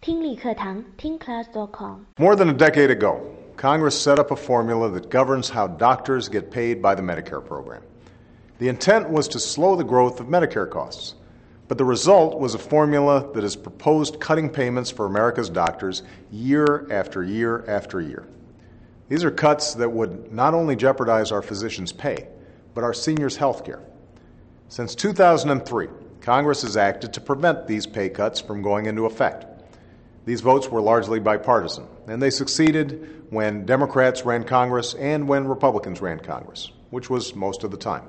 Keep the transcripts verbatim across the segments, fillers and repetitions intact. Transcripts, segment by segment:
听力课堂听 class dot com。 More than a decade ago, Congress set up a formula that governs how doctors get paid by the Medicare program. The intent was to slow the growth of Medicare costs, but the result was a formula that has proposed cutting payments for America's doctors year after year after year. These are cuts that would not only jeopardize our physicians' pay, but our seniors' health care. Since two thousand three, Congress has acted to prevent these pay cuts from going into effect. These votes were largely bipartisan, and they succeeded when Democrats ran Congress and when Republicans ran Congress, which was most of the time.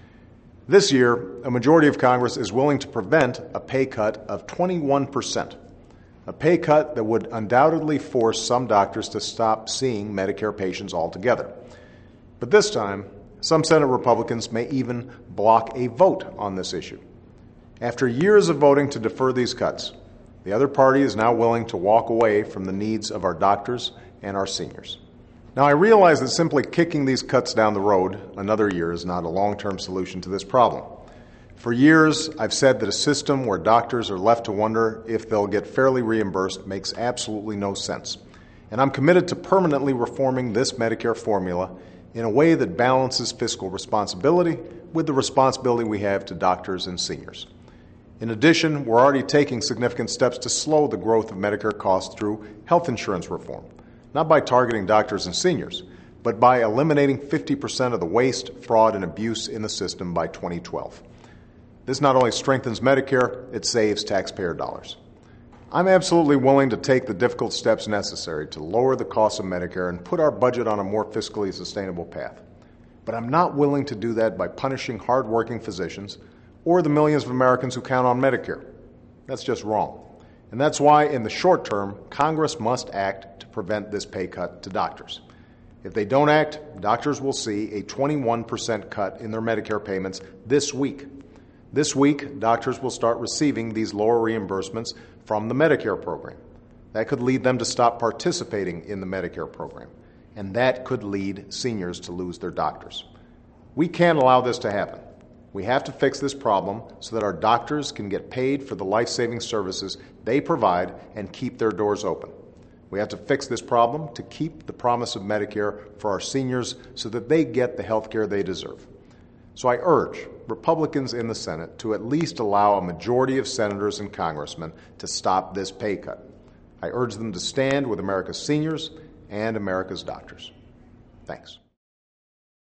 This year, a majority of Congress is willing to prevent a pay cut of twenty-one percent, a pay cut that would undoubtedly force some doctors to stop seeing Medicare patients altogether. But this time, some Senate Republicans may even block a vote on this issue. After years of voting to defer these cuts, the other party is now willing to walk away from the needs of our doctors and our seniors. Now, I realize that simply kicking these cuts down the road another year is not a long-term solution to this problem. For years, I've said that a system where doctors are left to wonder if they'll get fairly reimbursed makes absolutely no sense. And I'm committed to permanently reforming this Medicare formula in a way that balances fiscal responsibility with the responsibility we have to doctors and seniors. In addition, we're already taking significant steps to slow the growth of Medicare costs through health insurance reform, not by targeting doctors and seniors, but by eliminating fifty percent of the waste, fraud, and abuse in the system by twenty twelve. This not only strengthens Medicare, it saves taxpayer dollars. I'm absolutely willing to take the difficult steps necessary to lower the cost of Medicare and put our budget on a more fiscally sustainable path. But I'm not willing to do that by punishing hardworking physicians or the millions of Americans who count on Medicare. That's just wrong. And that's why, in the short term, Congress must act to prevent this pay cut to doctors. If they don't act, doctors will see a twenty-one percent cut in their Medicare payments this week. This week, doctors will start receiving these lower reimbursements from the Medicare program. That could lead them to stop participating in the Medicare program, and that could lead seniors to lose their doctors. We can't allow this to happen. We have to fix this problem so that our doctors can get paid for the life-saving services they provide and keep their doors open. We have to fix this problem to keep the promise of Medicare for our seniors so that they get the health care they deserve. So I urge Republicans in the Senate to at least allow a majority of senators and congressmen to stop this pay cut. I urge them to stand with America's seniors and America's doctors. Thanks.